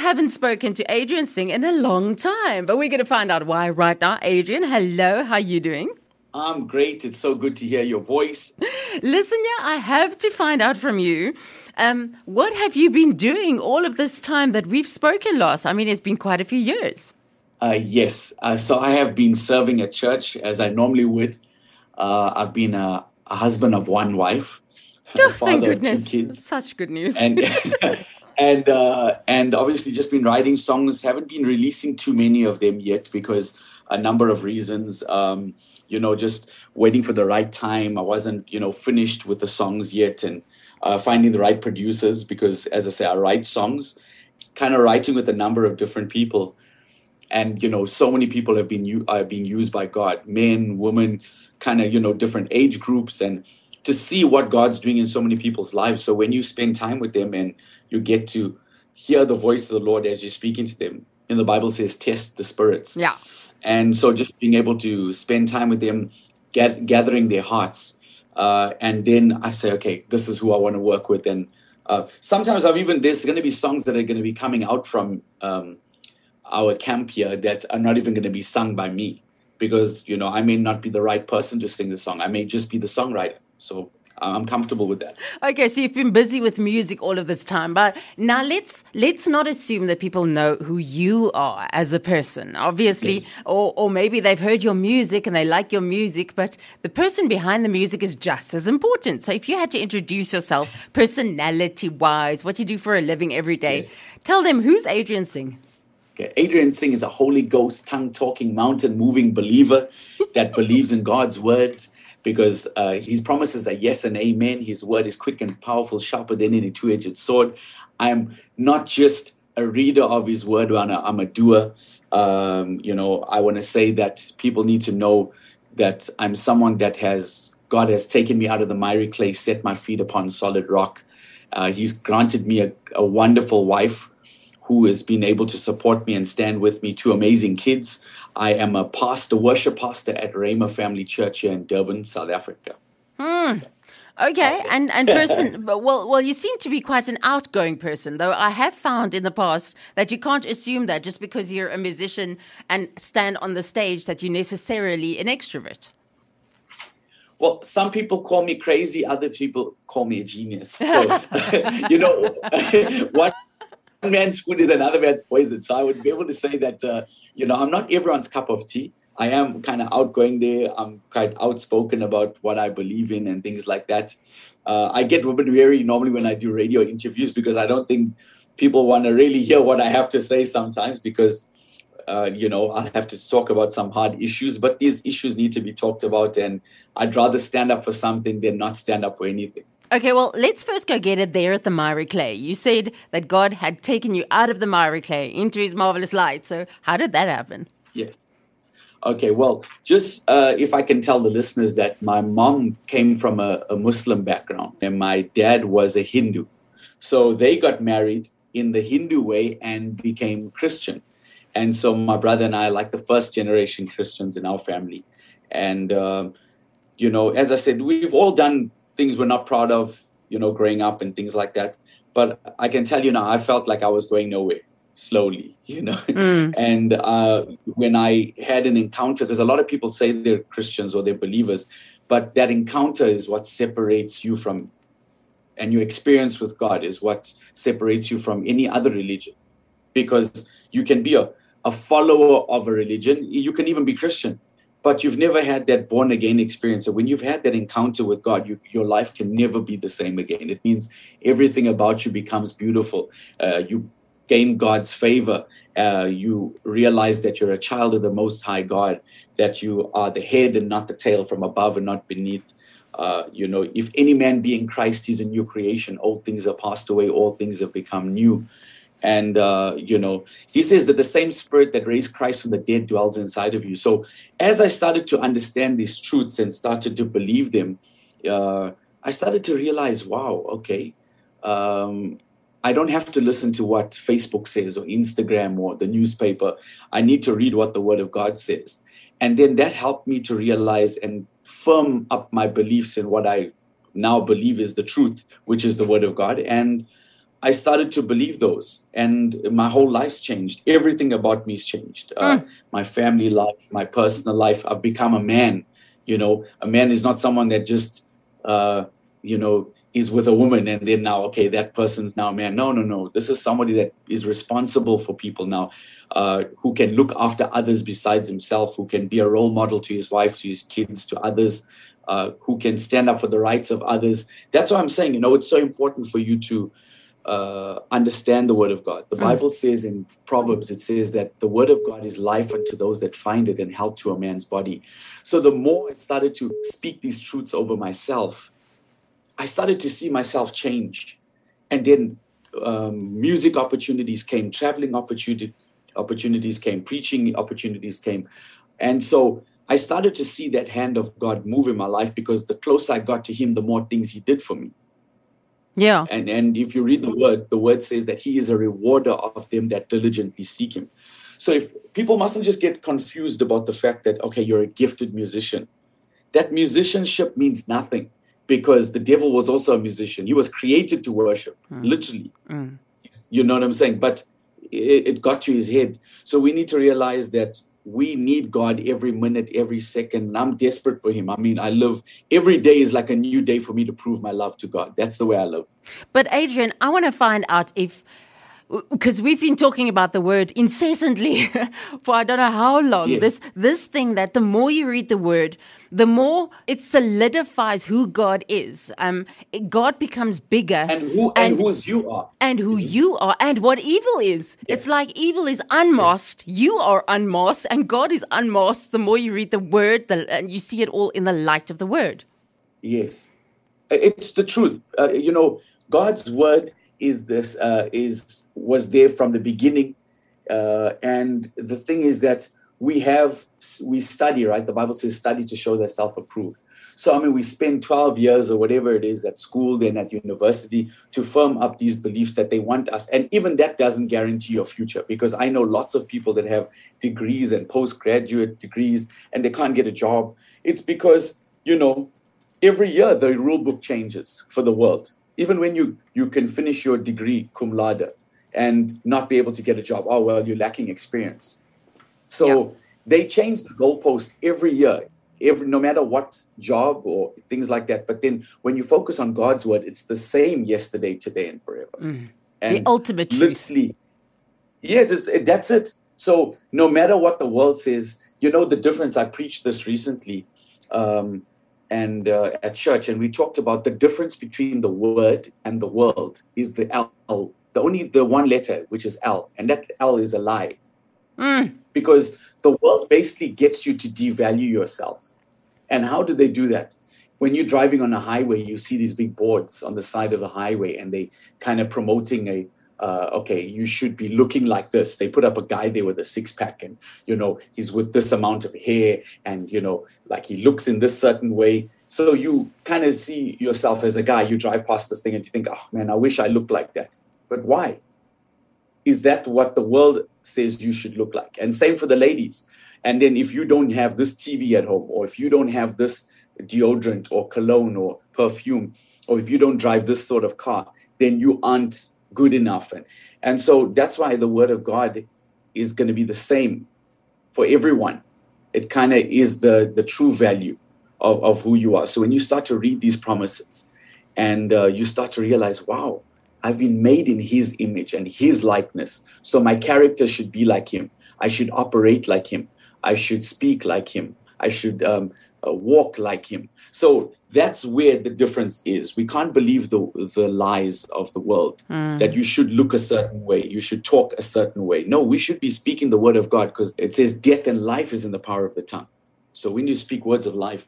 haven't spoken to Adrian Singh in a long time, but we're going to find out why right now. Adrian, hello. How are you doing? I'm great. It's so good to hear your voice. Listen, I have to find out from you. What have you been doing all of this time that we've spoken last? I mean, it's been quite a few years. Yes. So I have been serving at church as I normally would. I've been a husband of one wife, Oh, a thank father of two goodness. kids, Such good news. and and obviously just been writing songs. Haven't been releasing too many of them yet because a number of reasons. Just waiting for the right time. I wasn't, finished with the songs yet, and finding the right producers because, as I say, I write songs, kind of writing with a number of different people. And, so many people have been being used by God, men, women, kind of, different age groups, and to see what God's doing in so many people's lives. So when you spend time with them and you get to hear the voice of the Lord as you're speaking to them, the Bible says, test the spirits. Yeah. And so just being able to spend time with them, gathering their hearts. And then I say, okay, this is who I want to work with. And sometimes there's going to be songs that are going to be coming out from our camp here that are not even going to be sung by me because, I may not be the right person to sing the song. I may just be the songwriter. So I'm comfortable with that. Okay, so you've been busy with music all of this time, but now let's not assume that people know who you are as a person. Obviously, yes. or maybe they've heard your music and they like your music, but the person behind the music is just as important. So if you had to introduce yourself personality-wise, what you do for a living every day, yes. Tell them, who's Adrian Singh? Okay. Adrian Singh is a Holy Ghost, tongue-talking, mountain-moving believer that believes in God's word. Because his promises are yes and amen. His word is quick and powerful, sharper than any two-edged sword. I'm not just a reader of his word, I'm a doer. I want to say that people need to know that I'm someone that God has taken me out of the miry clay, set my feet upon solid rock. He's granted me a wonderful wife who has been able to support me and stand with me, two amazing kids. I am a worship pastor at Rhema Family Church here in Durban, South Africa. Okay, and person, well, you seem to be quite an outgoing person, though I have found in the past that you can't assume that just because you're a musician and stand on the stage that you're necessarily an extrovert. Well, some people call me crazy, other people call me a genius. So, one man's food is another man's poison. So I would be able to say that, I'm not everyone's cup of tea. I am kind of outgoing there. I'm quite outspoken about what I believe in and things like that. I get a bit weary normally when I do radio interviews because I don't think people want to really hear what I have to say sometimes because, I'll have to talk about some hard issues. But these issues need to be talked about. And I'd rather stand up for something than not stand up for anything. Okay, well, let's first go get it there at the miry clay. You said that God had taken you out of the miry clay into his marvelous light. So how did that happen? Yeah. Okay, well, just if I can tell the listeners that my mom came from a Muslim background and my dad was a Hindu. So they got married in the Hindu way and became Christian. And so my brother and I are like the first generation Christians in our family. And, as I said, we've all done things we're not proud of, growing up and things like that. But I can tell you now, I felt like I was going nowhere slowly, And when I had an encounter, because a lot of people say they're Christians or they're believers, but that encounter is what separates you from, and your experience with God is what separates you from any other religion. Because you can be a follower of a religion, you can even be Christian, but you've never had that born-again experience. And when you've had that encounter with God, your life can never be the same again. It means everything about you becomes beautiful. You gain God's favor. You realize that you're a child of the Most High God, that you are the head and not the tail, from above and not beneath. If any man be in Christ, he's a new creation. Old things are passed away. All things have become new. And, he says that the same spirit that raised Christ from the dead dwells inside of you. So as I started to understand these truths and started to believe them, I started to realize, wow, okay, I don't have to listen to what Facebook says or Instagram or the newspaper. I need to read what the Word of God says. And then that helped me to realize and firm up my beliefs in what I now believe is the truth, which is the Word of God. And I started to believe those, and my whole life's changed. Everything about me's changed. My family life, my personal life. I've become a man. A man is not someone that just, is with a woman and then now, okay, that person's now a man. No. This is somebody that is responsible for people now, who can look after others besides himself, who can be a role model to his wife, to his kids, to others, who can stand up for the rights of others. That's why I'm saying, it's so important for you to understand the word of God. The Bible says in Proverbs, it says that the word of God is life unto those that find it and health to a man's body. So the more I started to speak these truths over myself, I started to see myself change. And then music opportunities came, traveling opportunities came, preaching opportunities came. And so I started to see that hand of God move in my life, because the closer I got to him, the more things he did for me. Yeah. And if you read the word says that he is a rewarder of them that diligently seek him. So if people mustn't just get confused about the fact that, okay, you're a gifted musician. That musicianship means nothing, because the devil was also a musician. He was created to worship, literally. You know what I'm saying? But it got to his head. So we need to realize that we need God every minute, every second. And I'm desperate for him. I mean, every day is like a new day for me to prove my love to God. That's the way I live. But Adrian, I want to find out because we've been talking about the word incessantly for I don't know how long. Yes. This thing that the more you read the word, the more it solidifies who God is. God becomes bigger. And whose you are. And who you are, and what evil is. Yeah. It's like evil is unmasked, you are unmasked, and God is unmasked the more you read the word, and you see it all in the light of the word. Yes. It's the truth. God's word was there from the beginning. And the thing is that we study, right? The Bible says study to show thyself approved. So, I mean, we spend 12 years or whatever it is at school, then at university, to firm up these beliefs that they want us. And even that doesn't guarantee your future, because I know lots of people that have degrees and postgraduate degrees and they can't get a job. It's because, every year the rule book changes for the world. Even when you can finish your degree cum laude and not be able to get a job. Oh, well, you're lacking experience. So They change the goalpost every year, no matter what job or things like that. But then when you focus on God's word, it's the same yesterday, today, and forever. And the ultimate truth. Yes, that's it. So no matter what the world says, the difference. I preached this recently at church, and we talked about the difference between the word and the world is the L, the one letter, which is L, and that L is a lie. Because the world basically gets you to devalue yourself. And how do they do that? When you're driving on a highway, you see these big boards on the side of the highway, and they kind of promoting you should be looking like this. They put up a guy there with a six-pack, and, he's with this amount of hair, and, like he looks in this certain way. So you kind of see yourself as a guy. You drive past this thing and you think, oh, man, I wish I looked like that. But why? Is that what the world says you should look like? And same for the ladies. And then if you don't have this TV at home, or if you don't have this deodorant or cologne or perfume, or if you don't drive this sort of car, then you aren't good enough. And so that's why the word of God is going to be the same for everyone. It kind of is the true value of who you are. So when you start to read these promises and you start to realize, wow, I've been made in his image and his likeness. So my character should be like him. I should operate like him. I should speak like him. I should walk like him. So that's where the difference is. We can't believe the lies of the world, that you should look a certain way, you should talk a certain way. No, we should be speaking the word of God, because it says death and life is in the power of the tongue. So we need to speak words of life.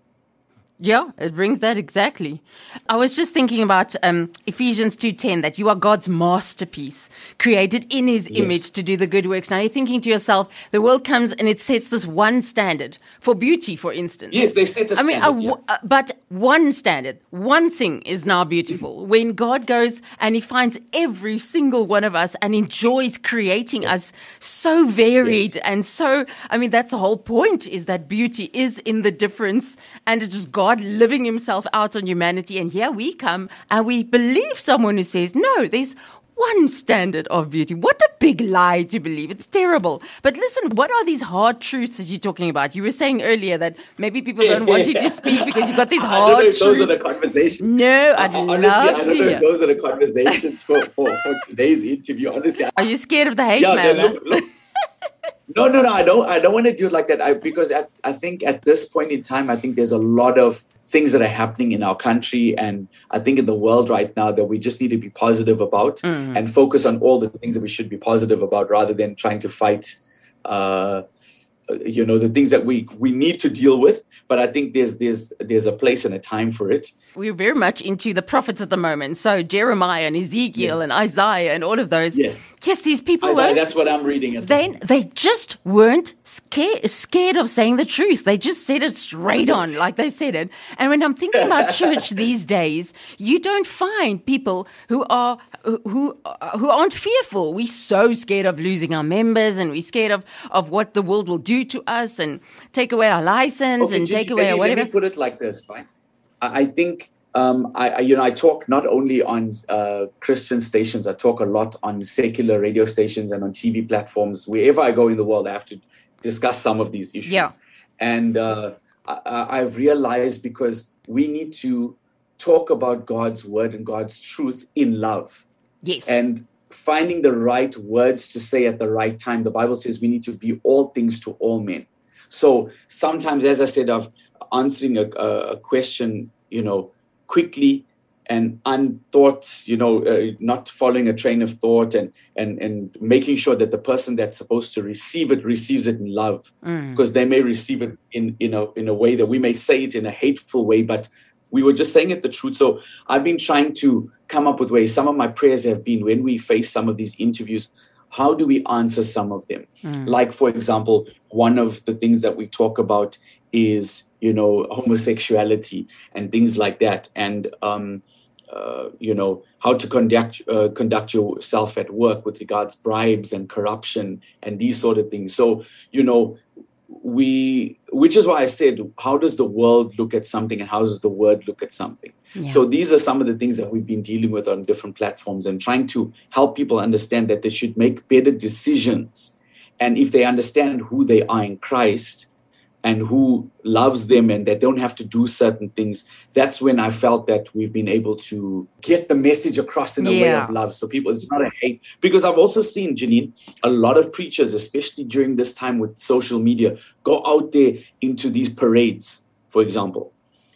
Yeah, it brings that exactly. I was just thinking about Ephesians 2:10, that you are God's masterpiece, created in his image to do the good works. Now you're thinking to yourself, the world comes and it sets this one standard for beauty, for instance. Yes, they set a standard. But one standard, one thing is now beautiful. When God goes and he finds every single one of us and enjoys creating us so varied and so, that's the whole point, is that beauty is in the difference, and it's just God God living himself out on humanity. And here we come and we believe someone who says, no, there's one standard of beauty. What a big lie to believe. It's terrible. But listen, what are these hard truths that you're talking about? You were saying earlier that maybe people don't want you to speak because you've got these hard truths. I don't know if those are the conversations. No, I'd honestly, love I don't to know hear. if those are the conversations for today's interview. Honestly, Are you scared of the hate yeah, mail? look. No. I don't want to do it like that. Because I think at this point in time, I think there's a lot of things that are happening in our country and I think in the world right now that we just need to be positive about and focus on all the things that we should be positive about rather than trying to fight, the things that we need to deal with. But I think there's a place and a time for it. We're very much into the prophets at the moment. So Jeremiah and Ezekiel and Isaiah and all of those. Yes, these people Isaiah, that's what I'm reading. They just weren't scared of saying the truth. They just said it straight on, like they said it. And when I'm thinking about church these days, you don't find people who aren't fearful. We're so scared of losing our members, and we're scared of what the world will do to us and take away our license and take away our whatever. Let me put it like this, right? I think. I talk not only on Christian stations, I talk a lot on secular radio stations and on TV platforms. Wherever I go in the world, I have to discuss some of these issues. Yeah. And I've realized because we need to talk about God's word and God's truth in love. Yes. And finding the right words to say at the right time. The Bible says we need to be all things to all men. So sometimes, as I said, of answering a question, quickly and unthought, not following a train of thought and making sure that the person that's supposed to receive it receives it in love, because they may receive it in a way that we may say it in a hateful way, but we were just saying it the truth. So I've been trying to come up with ways. Some of my prayers have been when we face some of these interviews, how do we answer some of them? Like, for example, one of the things that we talk about is homosexuality and things like that, and how to conduct yourself at work with regards bribes and corruption and these sort of things. So which is why I said, how does the world look at something and how does the word look at something? Yeah. So these are some of the things that we've been dealing with on different platforms and trying to help people understand that they should make better decisions. And if they understand who they are in Christ and who loves them and that they don't have to do certain things, that's when I felt that we've been able to get the message across in a way of love. So people, it's not a hate. Because I've also seen, Janine, a lot of preachers, especially during this time with social media, go out there into these parades, for example.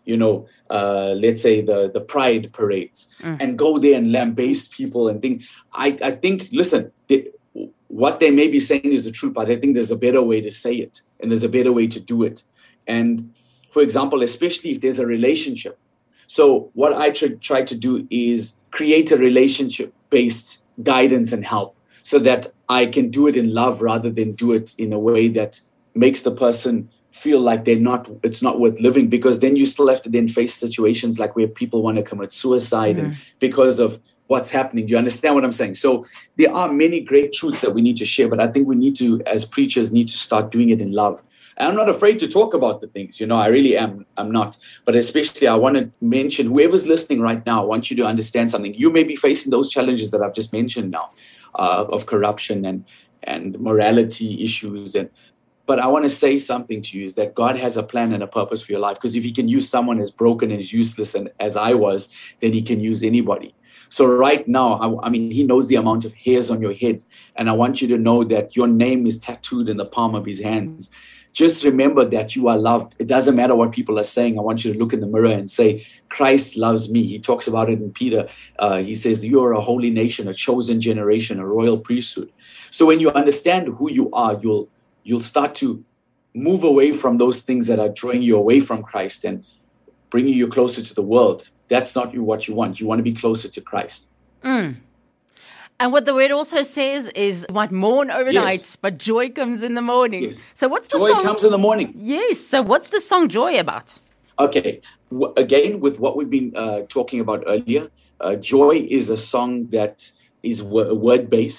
Let's say the pride parades, and go there and lambaste people and think. I think, listen, what they may be saying is the truth, but I think there's a better way to say it and there's a better way to do it. And for example, especially if there's a relationship. So what I try to do is create a relationship-based guidance and help so that I can do it in love rather than do it in a way that makes the person feel like it's not worth living, because then you still have to then face situations like where people want to commit suicide and because of what's happening. Do you understand what I'm saying? So there are many great truths that we need to share, but I think we need to, as preachers, need to start doing it in love. And I'm not afraid to talk about the things, I really am. I'm not. But especially I want to mention, whoever's listening right now, I want you to understand something. You may be facing those challenges that I've just mentioned now, of corruption and morality issues. But I want to say something to you is that God has a plan and a purpose for your life. Because if he can use someone as broken and as useless and as I was, then he can use anybody. So right now, he knows the amount of hairs on your head. And I want you to know that your name is tattooed in the palm of his hands. Just remember that you are loved. It doesn't matter what people are saying. I want you to look in the mirror and say, Christ loves me. He talks about it in Peter. He says, you are a holy nation, a chosen generation, a royal priesthood. So when you understand who you are, you'll start to move away from those things that are drawing you away from Christ and bringing you closer to the world. That's not what you want. You want to be closer to Christ. And what the word also says is, you might mourn overnight, but joy comes in the morning. Yes. So what's the song? Joy comes in the morning. Yes. So what's the song Joy about? Okay. Again, with what we've been talking about earlier, Joy is a song that is word-based.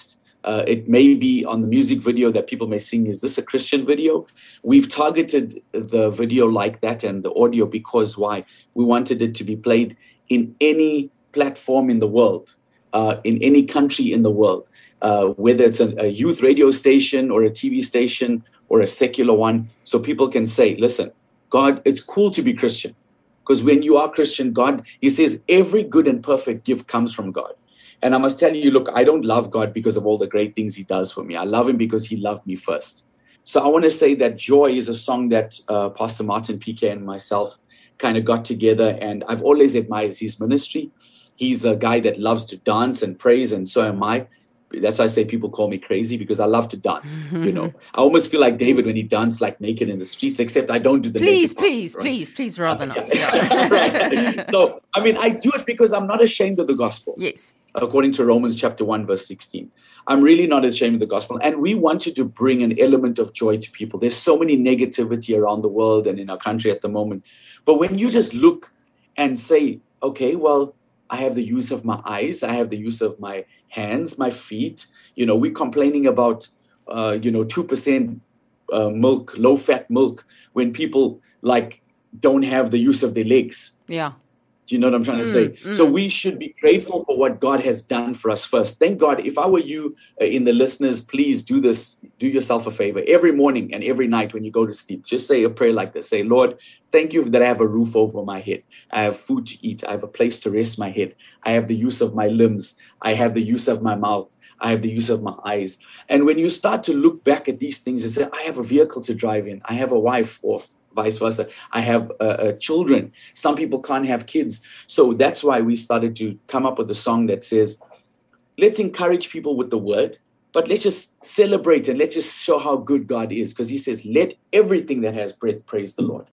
It may be on the music video that people may sing, is this a Christian video? We've targeted the video like that and the audio because why? We wanted it to be played in any platform in the world, in any country in the world, whether it's a youth radio station or a TV station or a secular one. So people can say, listen, God, it's cool to be Christian. Because when you are Christian, God, he says, every good and perfect gift comes from God. And I must tell you, look, I don't love God because of all the great things he does for me. I love him because he loved me first. So I want to say that Joy is a song that Pastor Martin PK and myself kind of got together. And I've always admired his ministry. He's a guy that loves to dance and praise, and so am I. That's why I say people call me crazy, because I love to dance. You know, I almost feel like David when he danced like naked in the streets, except I don't do the please, naked part, right? please, rather not. Right. So, I mean, I do it because I'm not ashamed of the gospel. Yes. According to Romans chapter 1, verse 16. I'm really not ashamed of the gospel. And we wanted to bring an element of joy to people. There's so many negativity around the world and in our country at the moment. But when you just look and say, okay, well, I have the use of my eyes, I have the use of my hands, my feet. You know, we're complaining about, 2% milk, low-fat milk, when people don't have the use of their legs. Yeah. Do you know what I'm trying to say? So we should be grateful for what God has done for us first. Thank God. If I were you in the listeners, please do this. Do yourself a favor. Every morning and every night when you go to sleep, just say a prayer like this. Say, Lord, thank you that I have a roof over my head. I have food to eat. I have a place to rest my head. I have the use of my limbs. I have the use of my mouth. I have the use of my eyes. And when you start to look back at these things and say, I have a vehicle to drive in. I have a wife, or vice versa. I have children. Some people can't have kids. So that's why we started to come up with a song that says, let's encourage people with the word, but let's just celebrate and let's just show how good God is. Because he says, let everything that has breath praise the Lord.